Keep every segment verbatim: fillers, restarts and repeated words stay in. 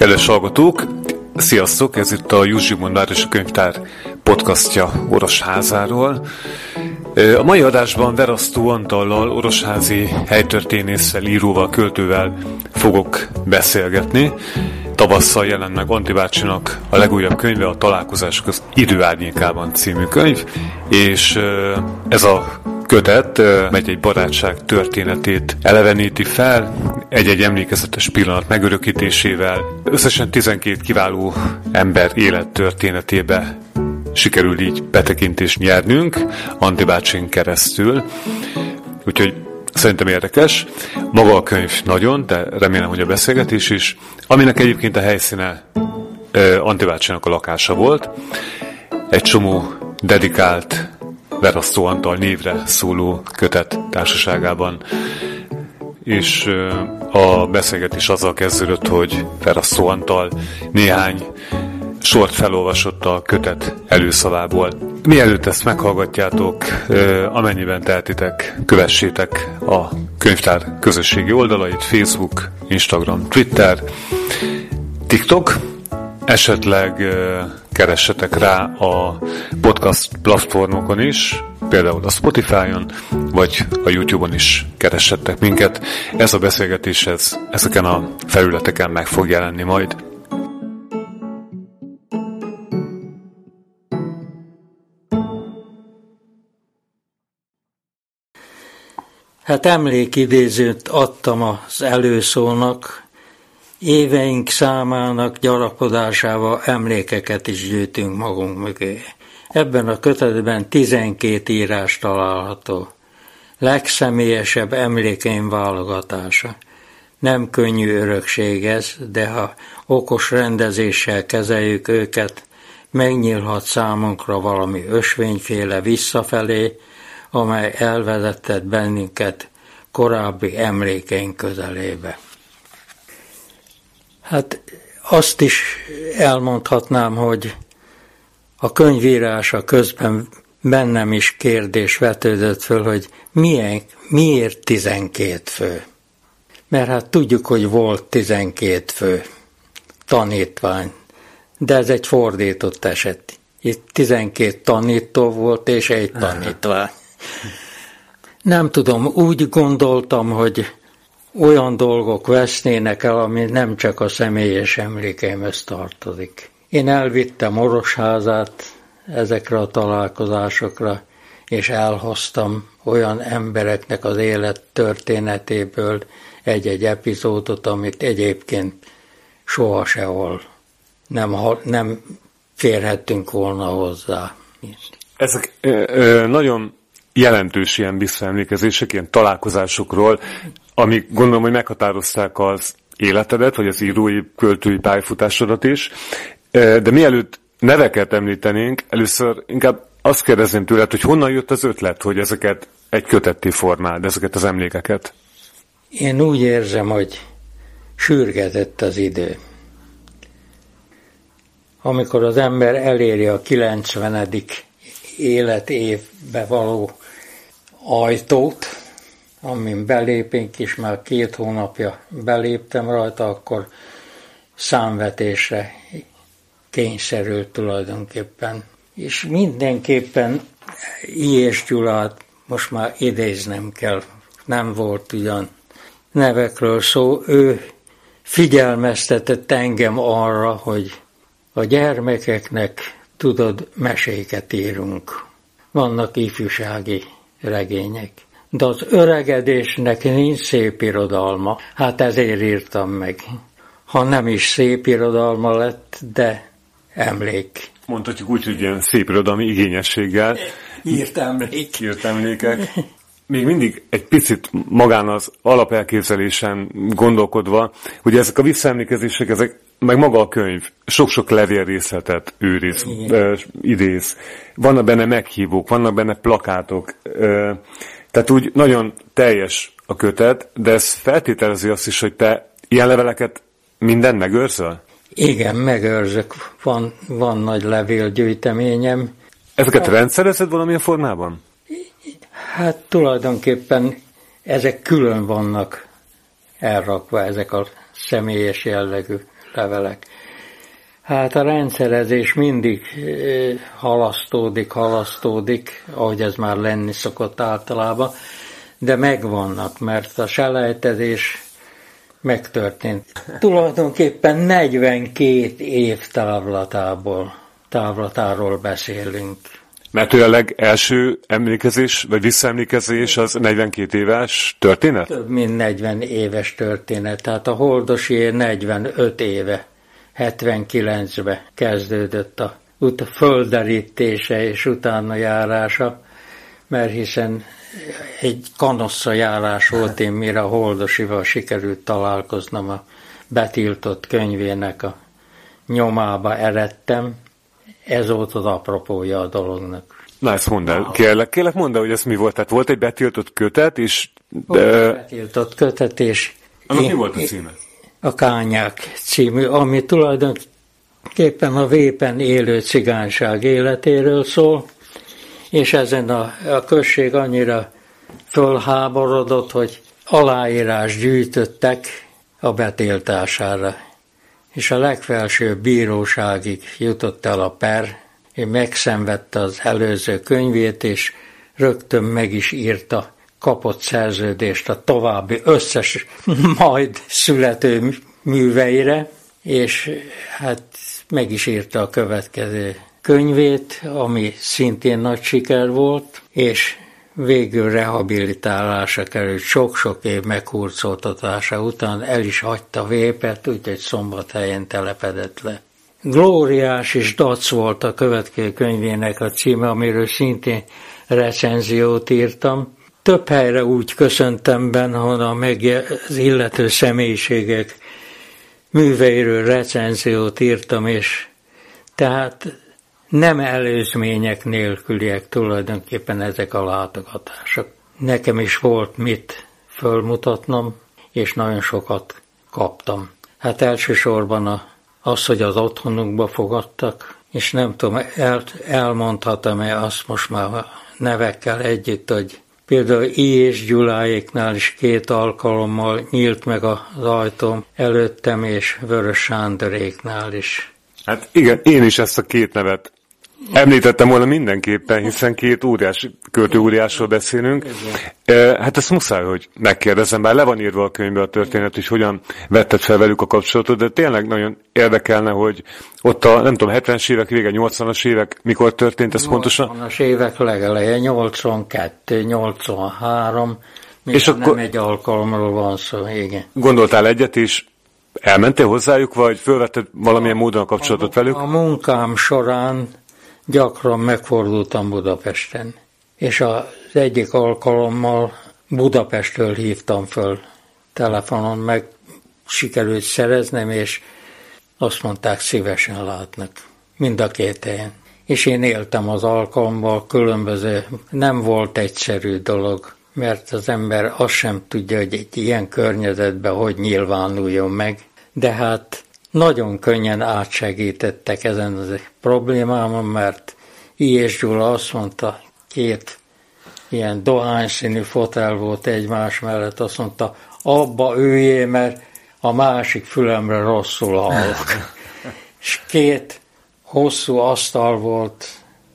Kedves hallgatók, sziasztok! Ez itt a Juss Zsigmond Városi Könyvtár podcastja Orosházáról. A mai adásban Verasztó Antallal, orosházi helytörténésszel, íróval, költővel fogok beszélgetni. Tavasszal jelent meg Anti bácsinak a legújabb könyve, a Találkozások az idő árnyékában című könyv, és ez a kötet megy egy barátság történetét eleveníti fel, egy-egy emlékezetes pillanat megörökítésével. Összesen tizenkét kiváló ember élettörténetébe sikerül így betekintést nyernünk Anti bácsin keresztül. Úgyhogy szerintem érdekes. Maga a könyv nagyon, de remélem, hogy a beszélgetés is, aminek egyébként a helyszíne Anti bácsinak a lakása volt. Egy csomó dedikált Verasztó Antall névre szóló kötet társaságában. És a beszélgetés azzal kezdődött, hogy Verasztó Antall néhány sort felolvasott a kötet előszavából. Mielőtt ezt meghallgatjátok, amennyiben tehetitek, kövessétek a könyvtár közösségi oldalait, Facebook, Instagram, Twitter, TikTok, esetleg keressetek rá a podcast platformokon is, például a Spotify-on, vagy a YouTube-on is keressetek minket. Ez a beszélgetés ez, ezeken a felületeken meg fog jelenni majd. Hát emlékidézőt adtam az előszónak, éveink számának gyarapodásával emlékeket is gyűjtünk magunk mögé. Ebben a kötetben tizenkét írás található. Legszemélyesebb emlékeim válogatása. Nem könnyű örökség ez, de ha okos rendezéssel kezeljük őket, megnyílhat számunkra valami ösvényféle visszafelé, amely elvezetett bennünket korábbi emlékeink közelébe. Hát azt is elmondhatnám, hogy a könyvírása közben bennem is kérdés vetődött föl, hogy milyen, miért tizenkét fő? Mert hát tudjuk, hogy volt tizenkét fő tanítvány, de ez egy fordított eset. Itt tizenkét tanító volt és egy tanítvány. Nem tudom, úgy gondoltam, hogy olyan dolgok vesznének el, ami nem csak a személyes emlékeimhez tartozik. Én elvittem Orosházát ezekre a találkozásokra, és elhoztam olyan embereknek az élet történetéből egy-egy epizódot, amit egyébként soha sehol nem, nem férhettünk volna hozzá. Ezek ö, ö, nagyon jelentős ilyen visszaemlékezések, ilyen találkozásokról, amik gondolom, hogy meghatározták az életedet, vagy az írói, költői pályafutásodat is. De mielőtt neveket említenénk, először inkább azt kérdezném tőled, hogy honnan jött az ötlet, hogy ezeket egy kötetté formáld, ezeket az emlékeket? Én úgy érzem, hogy sürgetett az idő. Amikor az ember eléri a kilencvenedik életévbe való ajtót, amin belépünk, és már két hónapja beléptem rajta, akkor számvetésre kényszerült tulajdonképpen. És mindenképpen Ilyes Gyulát most már idéznem kell, nem volt ugyan nevekről szó, ő figyelmeztetett engem arra, hogy a gyermekeknek, tudod, meséket írunk. Vannak ifjúsági regények. De az öregedésnek nincs szép irodalma. Hát ezért írtam meg. Ha nem is szép irodalma lett, de emlék. Mondhatjuk úgy, hogy ilyen szép irodalmi igényességgel. Írt emlék. Írt emlékek. Még mindig egy picit magán az alapelképzelésen gondolkodva, hogy ezek a visszaemlékezések, ezek, meg maga a könyv sok-sok levélrészletet őriz, ö, idéz. Vannak benne meghívók, vannak benne plakátok, ö, tehát úgy nagyon teljes a kötet, de ez feltételezi azt is, hogy te ilyen leveleket mindent megőrzöl? Igen, megőrzök. Van, van nagy levélgyűjteményem. Ezeket rendszerezed valamilyen formában? Hát tulajdonképpen ezek külön vannak elrakva, ezek a személyes jellegű levelek. Hát a rendszerezés mindig halasztódik, halasztódik, ahogy ez már lenni szokott általában, de megvannak, mert a selejtezés megtörtént. Tulajdonképpen negyvenkét év távlatából, távlatáról beszélünk. Mert ő a legelső emlékezés, vagy visszaemlékezés az negyvenkét éves történet? Több mint negyven éves történet, tehát a Holdosié negyvenöt éve, hetvenkilencben kezdődött a ut- földerítése és utána járása, mert hiszen egy kanossza járás volt én, mire a Holdosival sikerült találkoznom, a betiltott könyvének a nyomába eredtem. Ez volt az apropója a dolognak. Na, ezt mondd el. Kérlek, kérlek mondd el, hogy ez mi volt. Tehát volt egy betiltott kötet, és... Volt de... egy betiltott kötet, és... Annak mi volt a címe? A Kányák című, ami tulajdonképpen a Vépen élő cigányság életéről szól, és ezen a, a község annyira fölháborodott, hogy aláírás gyűjtöttek a betiltására. És a legfelsőbb bíróságig jutott el a per, és megszenvedte az előző könyvét, és rögtön meg is írta, kapott szerződést a további összes majd születő műveire, és hát meg is írta a következő könyvét, ami szintén nagy siker volt, és végül rehabilitálásra került sok-sok év meghurcoltatása után, el is hagyta Vépet, úgyhogy Szombathelyen telepedett le. Glóriás és Dac volt a következő könyvének a címe, amiről szintén recenziót írtam. Több helyre úgy köszöntem benne, hogy az illető személyiségek műveiről recenziót írtam, és tehát nem előzmények nélküliek tulajdonképpen ezek a látogatások. Nekem is volt mit fölmutatnom, és nagyon sokat kaptam. Hát elsősorban a, az, hogy az otthonukba fogadtak, és nem tudom, el, elmondhatom-e azt most már a nevekkel együtt, hogy például I. és Gyuláéknál is két alkalommal nyílt meg az ajtóm előttem, és Vörös Sándoréknál is. Hát igen, én is ezt a két nevet említettem volna mindenképpen, hiszen két óriás, költő óriásról beszélünk. Igen. Hát ezt muszáj, hogy megkérdezem, bár le van írva a könyvbe a történet, és hogyan vetted fel velük a kapcsolatot, de tényleg nagyon érdekelne, hogy ott a, nem tudom, hetvenes évek vége, nyolcvanas évek, mikor történt ez pontosan? nyolcvanas évek legeleje, nyolcvankettő, nyolcvanhárom, és akkor nem egy alkalomról van szó, igen. Gondoltál egyet is, elmentél hozzájuk, vagy fölvetted valamilyen módon a kapcsolatot velük? A munkám során gyakran megfordultam Budapesten, és az egyik alkalommal Budapestről hívtam föl telefonon, meg sikerült szereznem, és azt mondták, szívesen látnak, mind a két helyen. És én éltem az alkalommal, különböző, nem volt egyszerű dolog, mert az ember azt sem tudja, hogy egy ilyen környezetben hogy nyilvánuljon meg, de hát nagyon könnyen átsegítettek ezen az problémámon, mert I. és Gyula azt mondta, két ilyen dohányszínű fotel volt egymás mellett, azt mondta, abba üljél, mert a másik fülemre rosszul hallok. És két hosszú asztal volt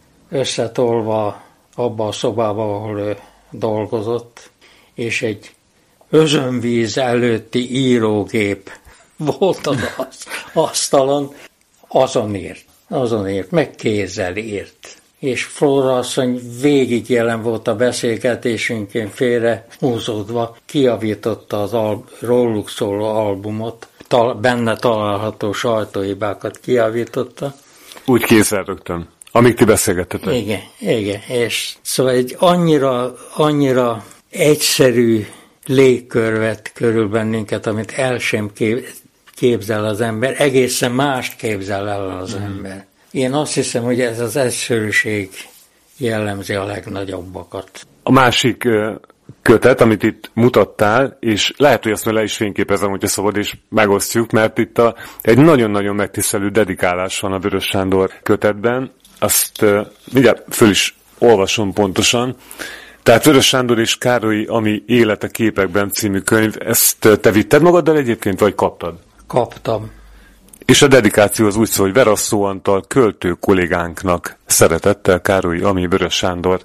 összetolva abba a szobába, ahol ő dolgozott, és egy özönvíz előtti írógép volt az asztalon, azon írt, azon írt, meg kézzel írt. És Flóra asszony végig jelen volt a beszélgetésünkén, félre húzódva, kijavította az al- róluk szóló albumot, tal- benne található sajtóhibákat kijavította. Úgy kézzel rögtön, amíg ti beszélgettetek. Igen, igen, és szóval egy annyira, annyira egyszerű légkör vett körül bennünket, amit el sem képzel az ember, egészen mást képzel el az mm. ember. Én azt hiszem, hogy ez az egyszerűség jellemzi a legnagyobbakat. A másik kötet, amit itt mutattál, és lehet, hogy azt már le is fényképezem, hogyha szabad, és megosztjuk, mert itt a, egy nagyon-nagyon megtisztelő dedikálás van a Vörös Sándor kötetben. Azt uh, mindjárt föl is olvasom pontosan. Tehát Vörös Sándor és Károly Ami élete képekben című könyv, ezt te vitted magaddal egyébként, vagy kaptad? Kaptam. És a dedikáció az úgy szól, hogy Verasztó Antal költő kollégánknak szeretettel, Károlyi Ami Vörös Sándor.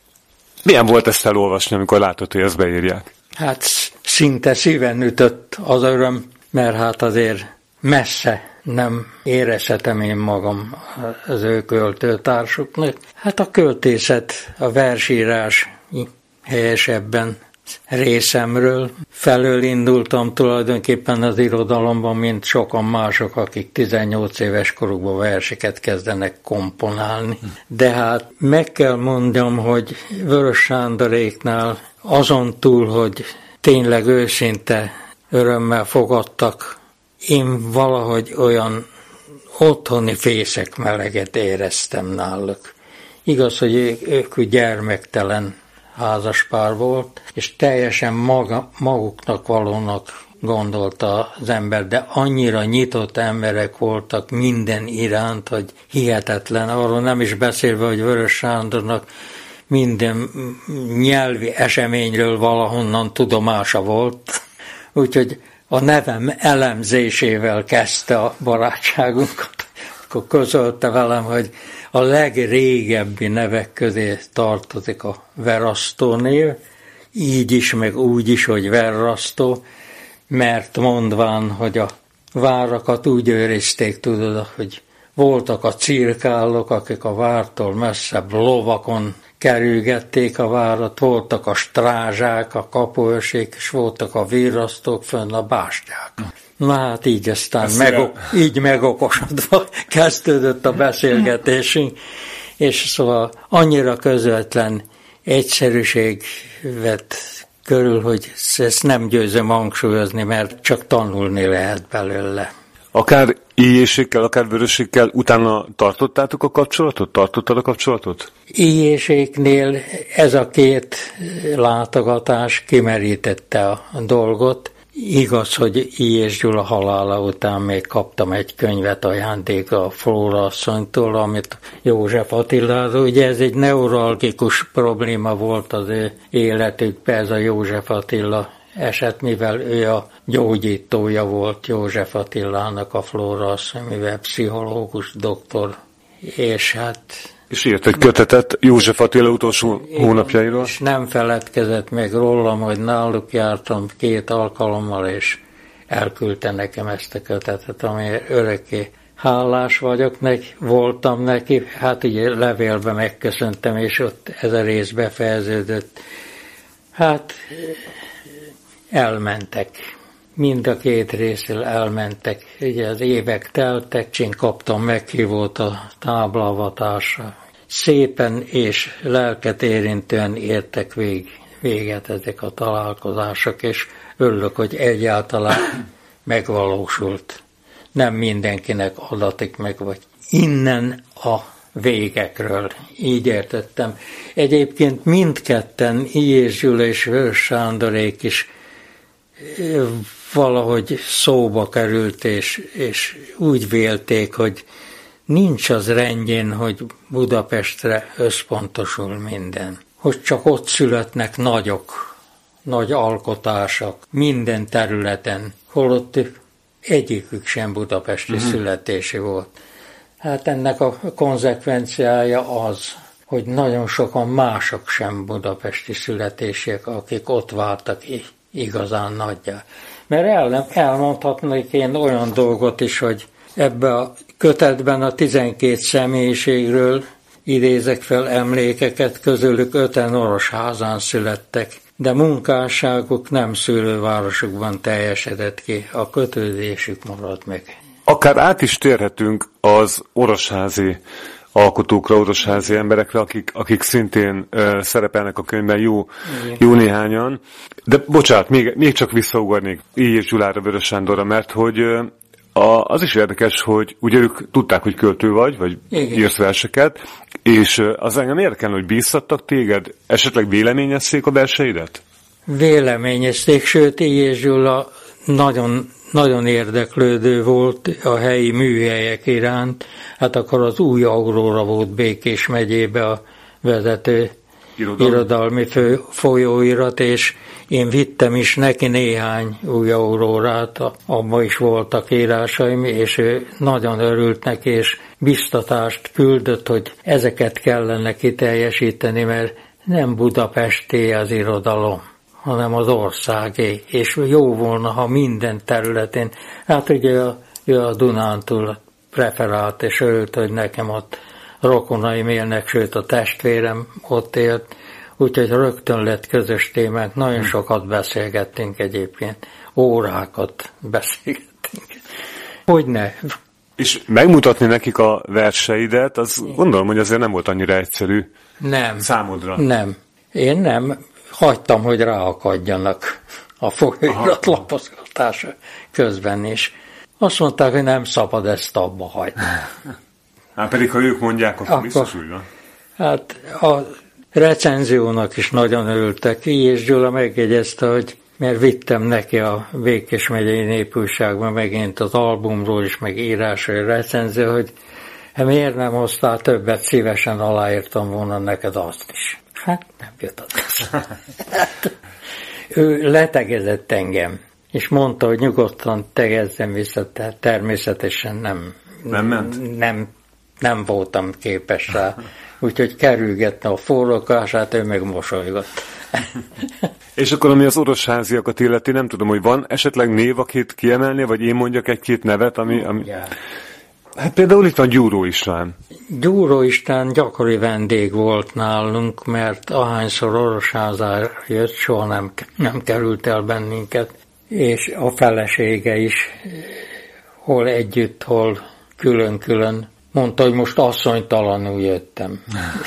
Milyen volt ezt elolvasni, amikor látod, hogy ezt beírják? Hát szinte szíven ütött az öröm, mert hát azért messze nem érezhetem én magam az ő költőtársuknak. Hát a költészet, a versírás helyesebben részemről. Felől indultam tulajdonképpen az irodalomban, mint sokan mások, akik tizennyolc éves korukban verseket kezdenek komponálni. De hát meg kell mondjam, hogy Vörös Sándoréknál azon túl, hogy tényleg őszinte örömmel fogadtak, én valahogy olyan otthoni fészek meleget éreztem náluk. Igaz, hogy ők, ők gyermektelen házaspár volt, és teljesen maga, maguknak valónak gondolta az ember, de annyira nyitott emberek voltak minden iránt, hogy hihetetlen. Arról nem is beszélve, hogy Vörös Sándornak minden nyelvi eseményről valahonnan tudomása volt, úgyhogy a nevem elemzésével kezdte a barátságunkat. Akkor közölte velem, hogy a legrégebbi nevek közé tartozik a Verasztó név, így is, meg úgy is, hogy Verasztó, mert mondván, hogy a várakat úgy őrizték, tudod, hogy voltak a cirkálok, akik a vártól messzebb lovakon kerülgették a várat, voltak a strázsák, a kapuőrsék, és voltak a virrasztók fönn a bástyák. Na hát így aztán meg, így megokosodva kezdődött a beszélgetésünk, és szóval annyira közvetlen egyszerűség vett körül, hogy ezt nem győzöm hangsúlyozni, mert csak tanulni lehet belőle. Akár íjésékkel, akár vörössékkel utána tartottátok a kapcsolatot? Tartottad a kapcsolatot? Íjéséknél ez a két látogatás kimerítette a dolgot. Igaz, hogy Íjés Gyula halála után még kaptam egy könyvet ajándékra a Flóra asszonytól, amit József Attiláról. Ugye ez egy neuralgikus probléma volt az ő életükben, ez a József Attila eset, mivel ő a gyógyítója volt József Attilának, a Flóra asszony, mivel pszichológus doktor, és hát... És írt egy kötetet József Attila utolsó hónapjairól. És nem feledkezett meg rólam, hogy náluk jártam két alkalommal, és elküldte nekem ezt a kötetet, amire örökké hálás vagyok neki, voltam neki, hát ugye levélben megköszöntem, és ott ez a rész befejeződött. Hát elmentek. Mind a két részről elmentek. Ugye az évek teltek, én kaptam meghívót a táblavatásra. Szépen és lelket érintően értek vég, véget ezek a találkozások, és örülök, hogy egyáltalán megvalósult. Nem mindenkinek adatik meg, vagy innen a végekről. Így értettem. Egyébként mindketten, Íjés Gyula és Vörös Sándorék is valahogy szóba került, és, és úgy vélték, hogy nincs az rendjén, hogy Budapestre összpontosul minden. Hogy csak ott születnek nagyok, nagy alkotások minden területen, holott egyikük sem budapesti uh-huh. születési volt. Hát ennek a konzekvenciája az, hogy nagyon sokan mások sem budapesti születések, akik ott váltak igazán nagyjá. Mert el, elmondhatnék én olyan dolgot is, hogy ebbe a kötetben a tizenkét személyiségről idézek fel emlékeket, közülük öten Orosházán születtek, de munkásságuk nem szülővárosukban teljesedett ki, a kötődésük maradt meg. Akár át is térhetünk az orosházi alkotókra, orosházi emberekre, akik, akik szintén uh, szerepelnek a könyvben, jó, jó néhányan. De bocsánat, még, még csak visszaugornék Íjés Gyulára, Vörös Sándorra, mert hogy uh, a, az is érdekes, hogy ugye ők tudták, hogy költő vagy, vagy igen. írsz verseket, és uh, az engem érdekel, hogy bíztattak téged, esetleg véleményezték a verseidet? Véleményezték, sőt Íjés Gyula nagyon Nagyon érdeklődő volt a helyi műhelyek iránt, hát akkor az Új Aurora volt Békés megyébe a vezető Irodalmi, irodalmi fő, folyóirat, és én vittem is neki néhány új aurórát, abban is voltak írásaim, és ő nagyon örült neki, és biztatást küldött, hogy ezeket kellene kiteljesíteni, mert nem budapesti az irodalom, hanem az országé, és jó volna, ha minden területén, hát ugye a, ő a Dunántúl preferált, és örült, hogy nekem ott rokonaim élnek, sőt a testvérem ott élt, úgyhogy rögtön lett közös témánk, nagyon sokat beszélgettünk egyébként, órákat beszélgettünk. Hogyne? És megmutatni nekik a verseidet, az gondolom, hogy azért nem volt annyira egyszerű nem, számodra. Nem, én nem. Hagytam, hogy ráakadjanak a folyóirat lapozgatása közben is. Azt mondták, hogy nem szabad ezt abba hagyni. Hát pedig, ha ők mondják, akkor, akkor biztos úgy van. Hát a recenziónak is nagyon örültek ki, és Gyula megjegyezte, hogy mert vittem neki a Békés megyei Népújságban megint az albumról is, meg írásra recenzió, hogy hát miért nem hoztál többet, szívesen aláírtam volna neked azt is. Hát nem jött az. Hát, ő letegezett engem, és mondta, hogy nyugodtan tegezzem vissza, tehát természetesen nem, nem, ment? nem, nem voltam képes rá. Úgyhogy kerülgetne a forrókását, ő meg mosolygott. És akkor, ami az orosháziakat illeti, nem tudom, hogy van esetleg név, akit kiemelni, vagy én mondjak egy-két nevet, ami... ami... Yeah. Hát például itt van Gyúró István. Gyúró István gyakori vendég volt nálunk, mert ahányszor Orosházára jött, soha nem, nem került el bennünket, és a felesége is, hol együtt, hol külön-külön, mondta, hogy most asszonytalanul jöttem.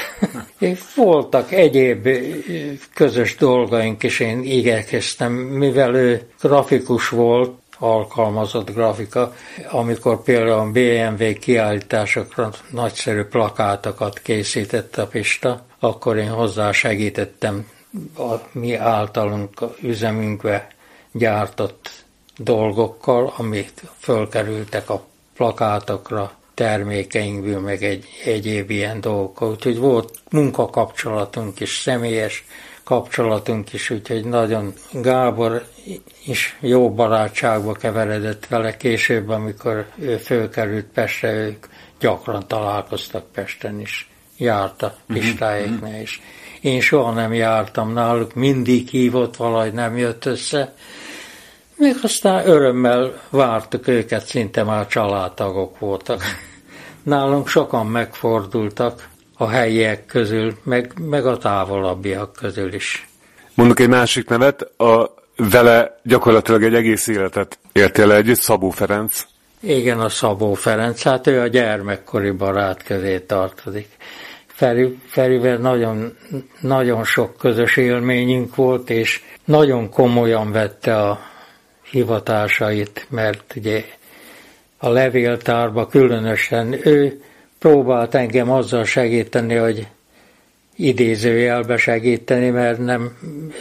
És voltak egyéb közös dolgaink, és én igyekeztem, mivel ő grafikus volt, alkalmazott grafika, amikor például a bé em vé kiállításokra nagyszerű plakátokat készített a Pista, akkor én hozzá segítettem a mi általunk üzemünkbe gyártott dolgokkal, amit fölkerültek a plakátokra, termékeinkből, meg egy, egyéb ilyen dolgokkal. Úgyhogy volt munkakapcsolatunk is, személyes kapcsolatunk is, úgyhogy nagyon Gábor is jó barátságba keveredett vele. Később, amikor ő fölkerült Pestre, ők gyakran találkoztak Pesten is. Járt a Pistáéknál is. Én soha nem jártam náluk, mindig hívott, valahogy nem jött össze. Még aztán örömmel vártuk őket, szinte már családtagok voltak. Nálunk sokan megfordultak a helyiek közül, meg, meg a távolabbiak közül is. Mondok egy másik nevet, a vele gyakorlatilag egy egész életet éltél le együtt, Szabó Ferenc. Igen, a Szabó Ferenc, hát ő a gyermekkori barát közé tartozik. Feri, Ferivel nagyon, nagyon sok közös élményünk volt, és nagyon komolyan vette a hivatásait, mert ugye a levéltárba különösen ő próbált engem azzal segíteni, hogy idézőjelbe segíteni, mert nem,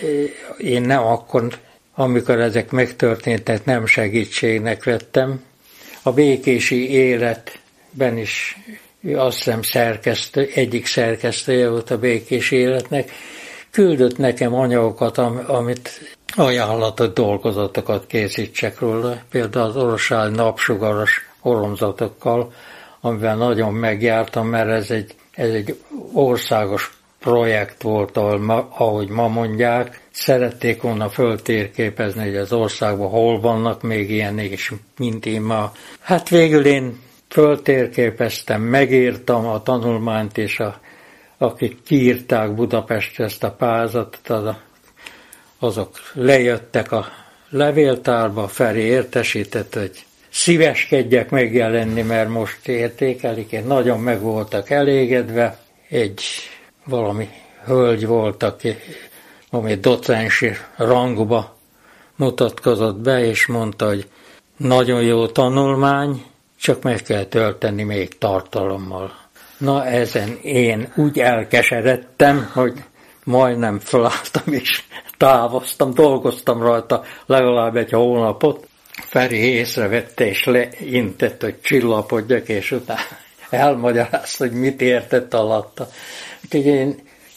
én nem akkor, amikor ezek megtörténtek, nem segítségnek vettem. A békési életben is azt hiszem szerkesztő, egyik szerkesztője volt a békési életnek, küldött nekem anyagokat, amit ajánlatot, dolgozatokat készítsek róla, például az orosházi napsugaras oromzatokkal, amivel nagyon megjártam, mert ez egy, ez egy országos projekt volt, ahol ma, ahogy ma mondják, szerették volna föltérképezni, hogy az országban hol vannak még ilyenek, és mint én ma. Hát végül én föltérképeztem, megírtam a tanulmányt, és a, akik kiírták Budapestre ezt a pályázatot, az, azok lejöttek a levéltárba, Feri értesített, hogy szíveskedjek megjelenni, mert most értékelik, én nagyon meg voltak elégedve. Egy valami hölgy volt, aki ami docensi rangba mutatkozott be, és mondta, hogy nagyon jó tanulmány, csak meg kell tölteni még tartalommal. Na ezen én úgy elkeseredtem, hogy majdnem felálltam és távoztam, dolgoztam rajta legalább egy hónapot. Feri észrevette és leintett, hogy csillapodjak, és utána elmagyarázta, hogy mit értett alatta. Úgyhogy én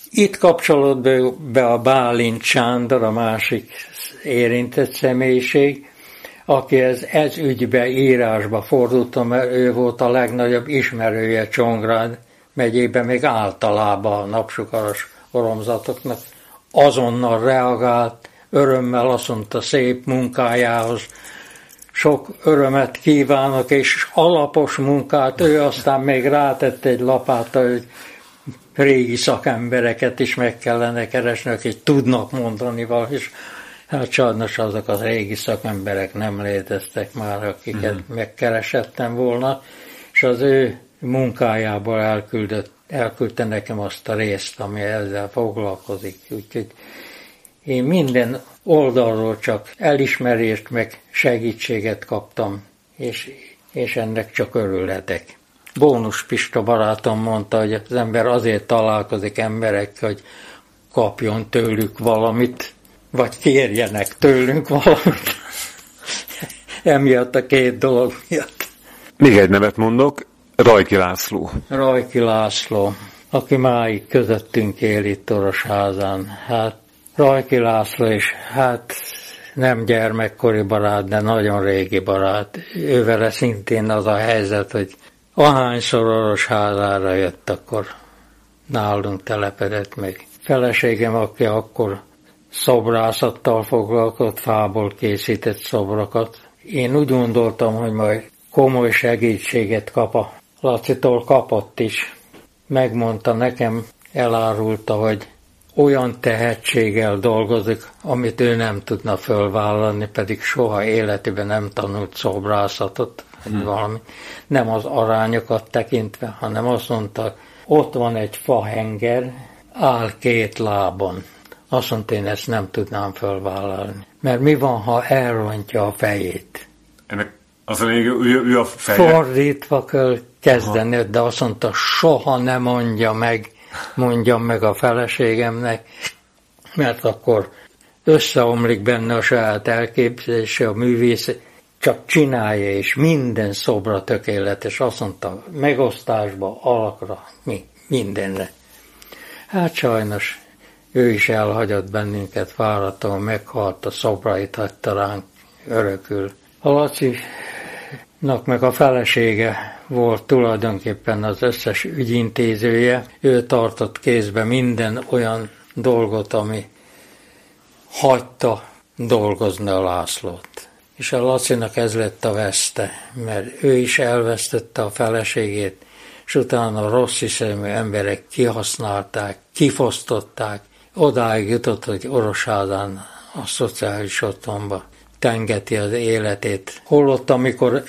Itt kapcsolódott be a Bálint Sándor, a másik érintett személyiség, aki ez, ez ügybe írásba fordultam, mert ő volt a legnagyobb ismerője Csongrád megyében, még általában a napsugaras oromzatoknak. Azonnal reagált, örömmel azt mondta, szép munkájához sok örömet kívánok, és alapos munkát, ő aztán még rátett egy lapáta, hogy régi szakembereket is meg kellene keresni, akik tudnak mondani valamit, és hát sajnos azok az régi szakemberek nem léteztek már, akiket uh-huh. megkeresettem volna, és az ő munkájából elküldött, elküldte nekem azt a részt, ami ezzel foglalkozik. Úgyhogy én minden oldalról csak elismerést, meg segítséget kaptam, és, és ennek csak örülhetek. Bónus Pista barátom mondta, hogy az ember azért találkozik emberekkel, hogy kapjon tőlük valamit, vagy kérjenek tőlünk valamit. Emiatt a két dolog miatt. Még egy nevet mondok, Rajki László. Rajki László, aki máig közöttünk él itt Orosházán. Hát Rajki László is, hát nem gyermekkori barát, de nagyon régi barát. Ővele szintén az a helyzet, hogy ahányszor Orosházára jött, akkor nálunk telepedett meg. Feleségem, aki akkor szobrászattal foglalkozott, fából készített szobrokat. Én úgy gondoltam, hogy majd komoly segítséget kap a Lacitól, kapott is. Megmondta nekem, elárulta, hogy olyan tehetséggel dolgozik, amit ő nem tudna fölvállalni, pedig soha életében nem tanult szobrászatot, hmm. valami. Nem az arányokat tekintve, hanem azt mondta, ott van egy fahenger, áll két lábon. Azt mondta, én ezt nem tudnám fölvállalni. Mert mi van, ha elrontja a fejét? Ennek az a ő, ő a feje? Fordítva kell kezdeni, aha. De azt mondta, soha ne mondja meg, mondjam meg a feleségemnek, mert akkor összeomlik benne a saját elképzelése, a művész csak csinálja, és minden szobra tökéletes. Azt mondta, megosztásba, alakra, mi, mindenre. Hát sajnos ő is elhagyott bennünket, váratlan meghalt, a szobrait hagyta ránk örökül. A Lacinak meg a felesége volt tulajdonképpen az összes ügyintézője. Ő tartott kézbe minden olyan dolgot, ami hagyta dolgozni a Lászlót. És a Lacinak ez lett a veszte, mert ő is elvesztette a feleségét, és utána a rossz hiszemű emberek kihasználták, kifosztották, odáig jutott, hogy Orosházán a szociális otthonba tengeti az életét. Holott, amikor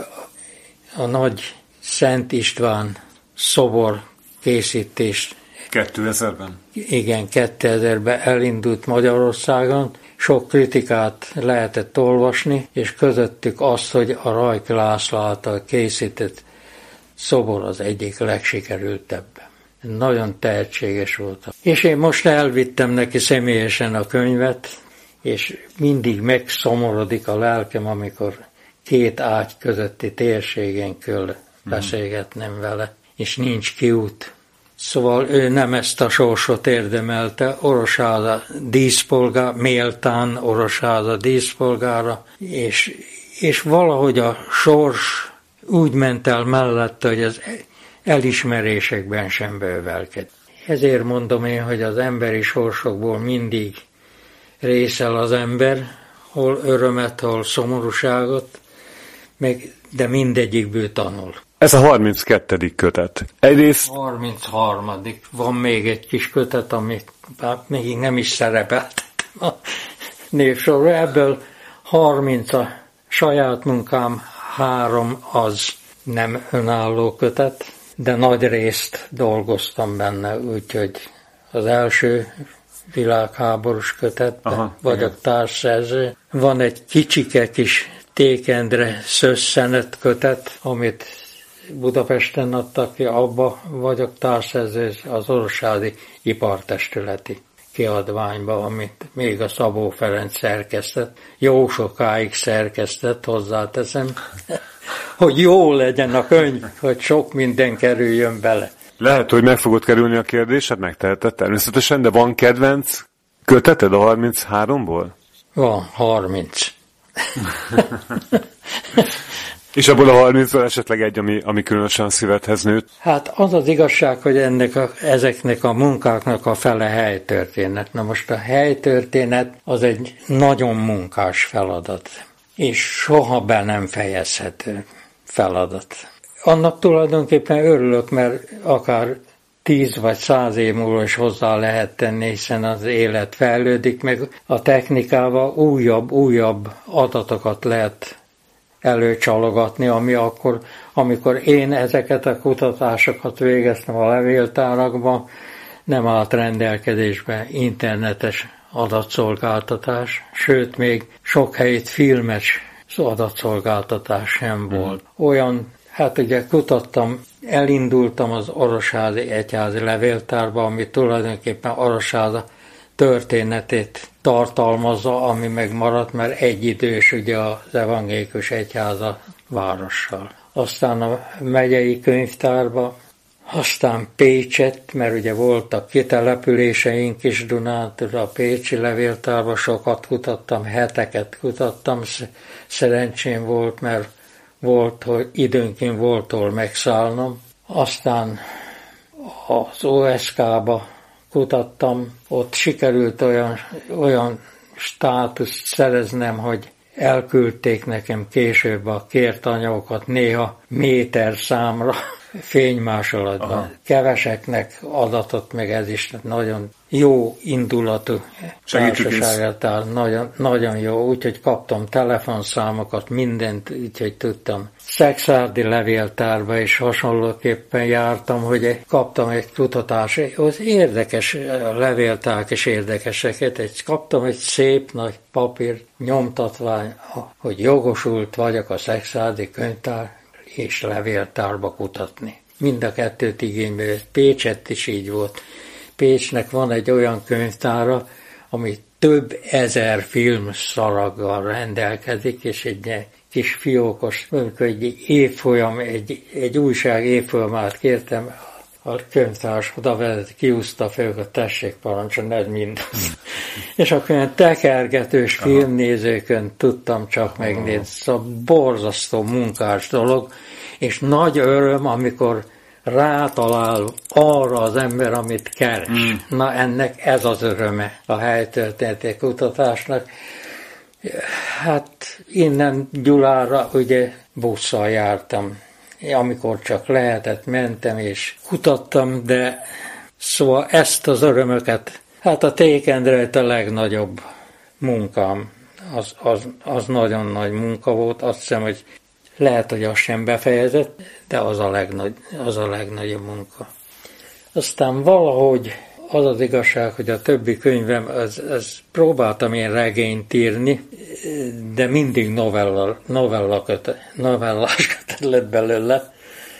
a nagy Szent István szobor készítés kétezerben? Igen, kétezerben elindult Magyarországon, sok kritikát lehetett olvasni, és közöttük azt, hogy a Rajki László által készített szobor az egyik legsikerültebb. Nagyon tehetséges volt. És én most elvittem neki személyesen a könyvet, és mindig megszomorodik a lelkem, amikor két ágy közötti térségen kell beszélgetnem vele, és nincs kiút. Szóval ő nem ezt a sorsot érdemelte, Orosháza díszpolgár, méltán Orosháza díszpolgára, és, és valahogy a sors úgy ment el mellette, hogy az elismerésekben sem bővelkedt. Ezért mondom én, hogy az emberi sorsokból mindig részel az ember, hol örömet, hol szomorúságot, meg, de mindegyikből tanul. Ez a harminckettedik kötet. Egyrészt... harmincharmadik Van még egy kis kötet, amit még nem is szerepelt a névsorra. Ebből harminc a saját munkám, három az nem önálló kötet, de nagy részt dolgoztam benne, úgyhogy az első világháborús kötetben aha, vagyok társszerző. Van egy kicsike kis Tékendre szösszenet kötet, amit Budapesten adtak ki, abba vagyok társszerző, az Orosházi Ipartestületi kiadványba, amit még a Szabó Ferenc szerkesztett. Jó sokáig szerkesztett, hozzáteszem, hogy jó legyen a könyv, hogy sok minden kerüljön bele. Lehet, hogy meg fogod kerülni a kérdésed, megteheted természetesen, de van kedvenc köteted a harmincháromból? Van, harminc. És abból a harmincból esetleg egy, ami, ami különösen szívedhez nőtt? Hát az az igazság, hogy ennek a, ezeknek a munkáknak a fele helytörténet. Na most a helytörténet az egy nagyon munkás feladat, és soha be nem fejezhető feladat. Annak tulajdonképpen örülök, mert akár tíz vagy száz év múlva is hozzá lehet tenni, hiszen az élet fejlődik, meg a technikával újabb, újabb adatokat lehet előcsalogatni, ami akkor, amikor én ezeket a kutatásokat végeztem a levéltárakban, nem állt rendelkezésbe internetes adatszolgáltatás, sőt, még sok helyét filmes adatszolgáltatás sem volt. Olyan, hát ugye kutattam, elindultam az Orosházi Egyházi Levéltárba, ami tulajdonképpen Orosháza történetét tartalmazza, ami megmaradt, mert egyidős ugye az evangélikus egyháza várossal. Aztán a megyei könyvtárba, aztán Pécset, mert ugye voltak kitelepüléseink is Dunántúl, a pécsi levéltárba sokat kutattam, heteket kutattam, szerencsém volt, mert volt, hogy időnként volt, hol megszállnom. Aztán az o es ká-ba kutattam, ott sikerült olyan, olyan státuszt szereznem, hogy elküldték nekem később a kért anyagokat néha méter számra, fénymásolatban. Aha. Keveseknek adatot, meg ez is nagyon jó indulatú társaságát, nagyon, nagyon jó, úgyhogy kaptam telefonszámokat, mindent, úgyhogy tudtam. Szekszárdi levéltárba is hasonlóképpen jártam, hogy kaptam egy kutatás, az érdekes levéltárk és érdekeseket, egy, kaptam egy szép nagy papír nyomtatvány, hogy jogosult vagyok a Szekszárdi könyvtár és levéltárba kutatni. Mind a kettőt igénybe vett. Pécsett is így volt. Pécsnek van egy olyan könyvtára, ami több ezer filmszalaggal rendelkezik, és egy kis fiókos, amikor egy évfolyam, egy, egy újság évfolyamát kértem, a könyvtárs oda vezet, kiúzta fel, hogy tessék parancsolni, ez mindaz. És akkor ilyen tekergetős aha. filmnézőkön tudtam csak megnézni. Szóval borzasztó munkás dolog, és nagy öröm, amikor rátalál arra az ember, amit keres. Mm. Na ennek ez az öröme a helytörténeti kutatásnak. Hát innen Gyulára ugye busszal jártam. Amikor csak lehetett, mentem és kutattam, de szóval ezt az örömöket, hát a Tékendrejt a legnagyobb munkám. Az, az, az nagyon nagy munka volt, azt hiszem, hogy lehet, hogy az sem befejezett, de az a, legnagy, az a legnagyobb munka. Aztán valahogy az az igazság, hogy a többi könyvem, az, az próbáltam én regényt írni, de mindig novella, novella köte, novellás kötet lett belőle,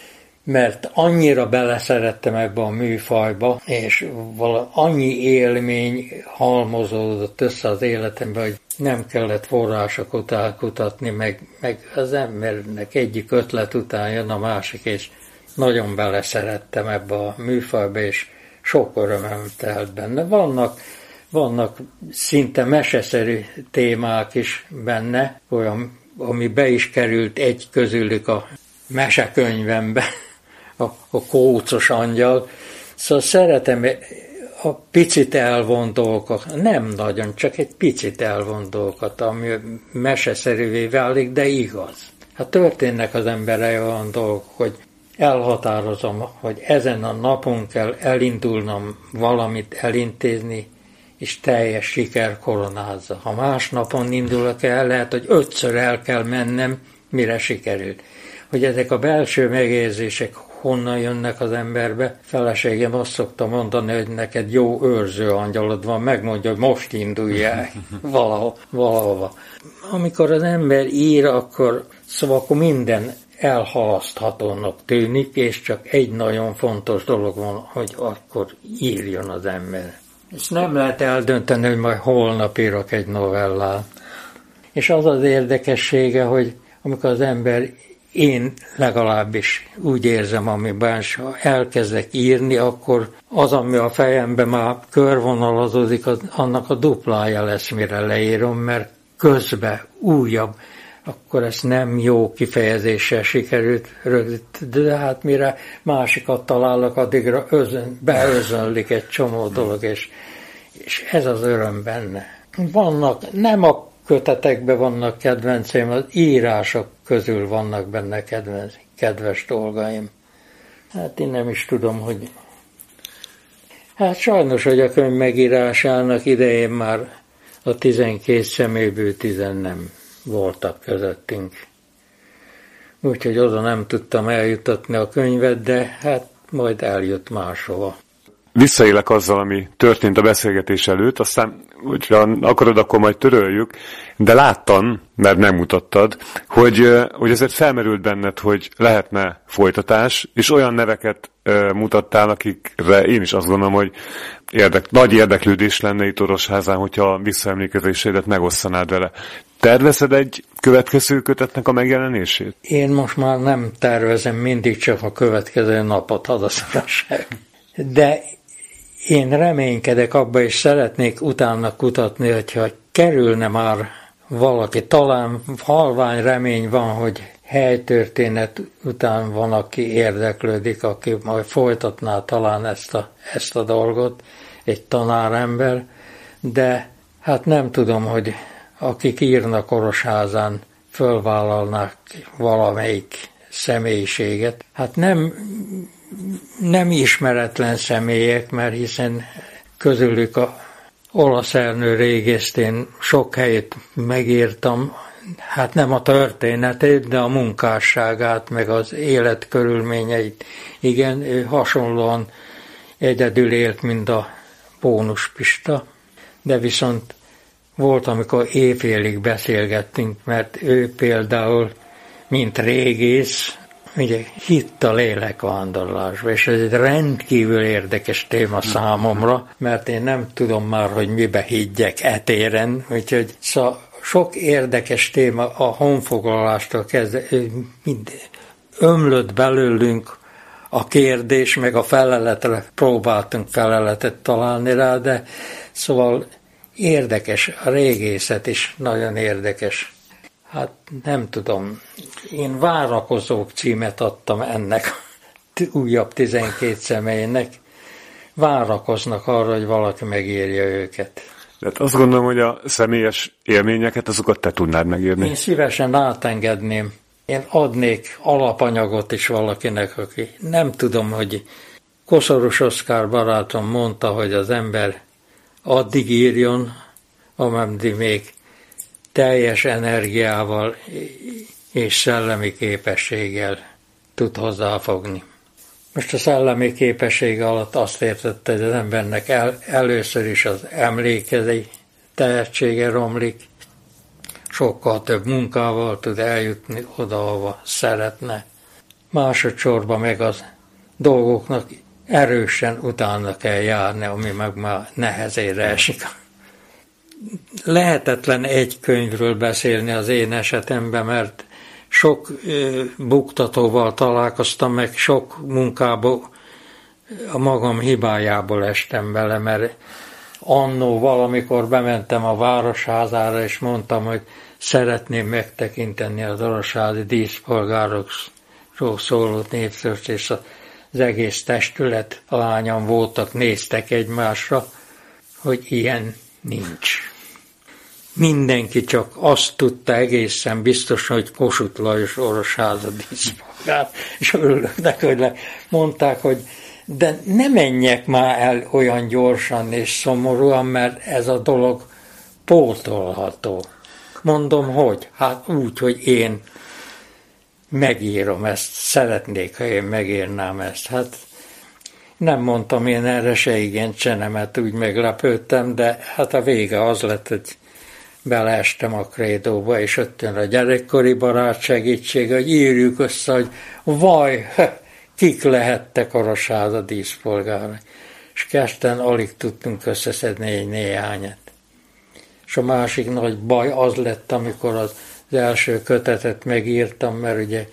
mert annyira beleszerettem ebbe a műfajba, és vala, annyi élmény halmozódott össze az életembe, hogy nem kellett források után kutatni, meg, meg az embernek egyik ötlet után jön a másik, és nagyon beleszerettem ebbe a műfajba, és sok örömem telt benne. Vannak, vannak szinte meseszerű témák is benne, olyan, ami be is került egy közülük a mesekönyvembe, a, a kócos angyal. Szóval szeretem a picit elvont dolgokat, nem nagyon, csak egy picit elvont dolgokat, ami meseszerűvé válik, de igaz. Hát történnek az emberei olyan dolgok, hogy elhatározom, hogy ezen a napon kell elindulnom valamit elintézni, és teljes siker koronázza. Ha más napon indulok el, lehet, hogy ötször el kell mennem, mire sikerült. Hogy ezek a belső megérzések honnan jönnek az emberbe. Feleségem azt szokta mondani, hogy neked jó őrző angyalod van, megmondja, hogy most indulják valahol, valahova. Amikor az ember ír, akkor, szóval akkor minden elhalaszthatónak tűnik, és csak egy nagyon fontos dolog van, hogy akkor írjon az ember. És nem lehet eldönteni, hogy majd holnap írok egy novellát. És az az érdekessége, hogy amikor az ember én legalábbis úgy érzem, amiben ha elkezdek írni, akkor az, ami a fejemben már körvonalazódik, annak a duplája lesz, mire leírom, mert közben újabb, akkor ez nem jó kifejezéssel sikerült rögzít, de hát mire másikat találok, addigra özön, beözönlik egy csomó dolog, és, és ez az öröm benne. Vannak, nem a kötetekben vannak kedvenceim, az írások közül vannak benne kedvenc, kedves dolgaim. Hát én nem is tudom, hogy... Hát sajnos, hogy a könyv megírásának idején már a tizenkét személyből tizen nem voltak közöttünk. Úgyhogy oda nem tudtam eljutatni a könyvet, de hát majd eljut máshova. Visszaélek azzal, ami történt a beszélgetés előtt, aztán, hogyha akarod, akkor majd töröljük, de láttam, mert nem mutattad, hogy, hogy azért felmerült benned, hogy lehetne folytatás, és olyan neveket mutattál, akikre én is azt gondolom, hogy érdek, nagy érdeklődés lenne itt Orosházán, hogyha visszaemlékezéseidet megosztanád vele. Tervezed egy következő kötetnek a megjelenését? Én most már nem tervezem, mindig csak a következő napot ad a szarasság. De én reménykedek abba, és szeretnék utána kutatni, hogyha kerülne már valaki, talán halvány remény van, hogy helytörténet után van, aki érdeklődik, aki majd folytatná talán ezt a, ezt a dolgot, egy tanárember, de hát nem tudom, hogy akik írnak Orosházán, fölvállalnak valamelyik személyiséget. Hát nem, nem ismeretlen személyek, mert hiszen közülük a olasz Ernő régészt én sok helyet megírtam, hát nem a történetét, de a munkásságát, meg az életkörülményeit. Igen, ő hasonlóan egyedül élt, mint a Bónus Pista, de viszont volt, amikor évfélig beszélgettünk, mert ő például, mint régész, ugye hitt a lélekvándorlásba, és ez egy rendkívül érdekes téma számomra, mert én nem tudom már, hogy mibe higgyek etéren, úgyhogy szóval sok érdekes téma a honfoglalástól kezdve, mind ömlött belőlünk a kérdés, meg a feleletre próbáltunk feleletet találni rá, de szóval érdekes, a régészet is nagyon érdekes. Hát nem tudom, én Várakozók címet adtam ennek újabb tizenkét személynek. Várakoznak arra, hogy valaki megírja őket. Tehát azt gondolom, hogy a személyes élményeket, azokat te tudnád megírni. Én szívesen átengedném. Én adnék alapanyagot is valakinek, aki nem tudom, hogy Koszorús Oszkár barátom mondta, hogy az ember addig írjon, ameddig még teljes energiával és szellemi képességgel tud hozzáfogni. Most a szellemi képesség alatt azt értette, hogy az embernek el, először is az emlékezési tehetsége romlik, sokkal több munkával tud eljutni oda, ahova szeretne. Másodszorban meg az dolgoknak erősen utána kell járni, ami meg már nehezére esik. Lehetetlen egy könyvről beszélni az én esetemben, mert sok ö, buktatóval találkoztam, meg sok munkából a magam hibájából estem bele, mert annó valamikor bementem a Városházára, és mondtam, hogy szeretném megtekinteni az orosházi díszpolgárokról szóló népszört, és az egész testület, a lányom voltak, néztek egymásra, hogy ilyen nincs. Mindenki csak azt tudta egészen biztosan, hogy Kossuth Lajos Orosháza díszpolgár, és örülök neki, hogy le. Mondták, hogy de ne menjek már el olyan gyorsan és szomorúan, mert ez a dolog pótolható. Mondom, hogy? Hát úgy, hogy én megírom ezt, szeretnék, ha én megírnám ezt. Hát nem mondtam én erre se igen csenemet, úgy meglepődtem, de hát a vége az lett, hogy beleestem a krédóba, és öttön a gyerekkori barát segítsége, hogy írjuk össze, hogy vaj, kik lehettek Orosháza díszpolgára. És ketten alig tudtunk összeszedni egy néhányat. És a másik nagy baj az lett, amikor az első kötetet megírtam, mert ugye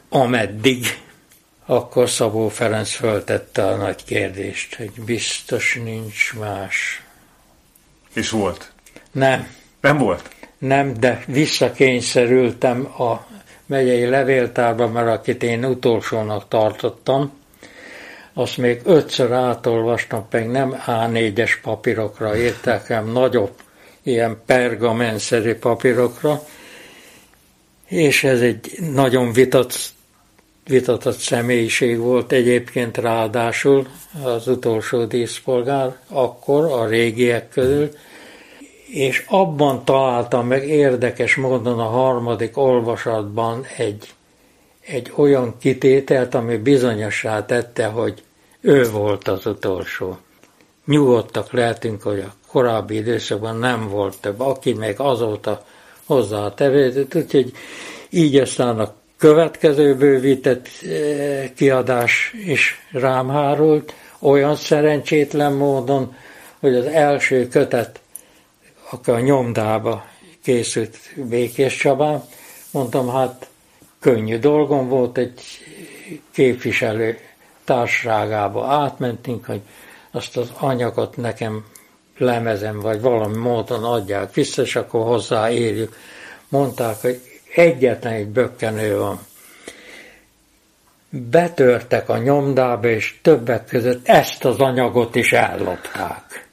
ameddig akkor Szabó Ferenc föltette a nagy kérdést, hogy biztos nincs más. És volt? Nem. Nem volt? Nem, de visszakényszerültem a megyei levéltárba, mert akit én utolsónak tartottam, azt még ötször átolvastam, pedig nem á négyes papírokra írták, hanem nagyobb, ilyen pergamenszerű papírokra, és ez egy nagyon vitat, vitatott személyiség volt egyébként, ráadásul az utolsó díszpolgár, akkor a régiek közül, és abban találtam meg érdekes módon a harmadik olvasatban egy, egy olyan kitételt, ami bizonyossá tette, hogy ő volt az utolsó. Nyugodtak lehetünk, hogy a korábbi időszakban nem volt több, aki meg azóta hozzá tevődött, úgyhogy így aztán a következő bővített kiadás is rám hárult, olyan szerencsétlen módon, hogy az első kötet, akkor a nyomdába készült Békés Csabán, mondtam, hát könnyű dolgom volt, egy képviselő társaságába átmentünk, hogy azt az anyagot nekem lemezem, vagy valami módon adják vissza, és akkor hozzáérjük. Mondták, hogy egyetlen egy bökkenő van. Betörtek a nyomdába, és többek között ezt az anyagot is ellopták.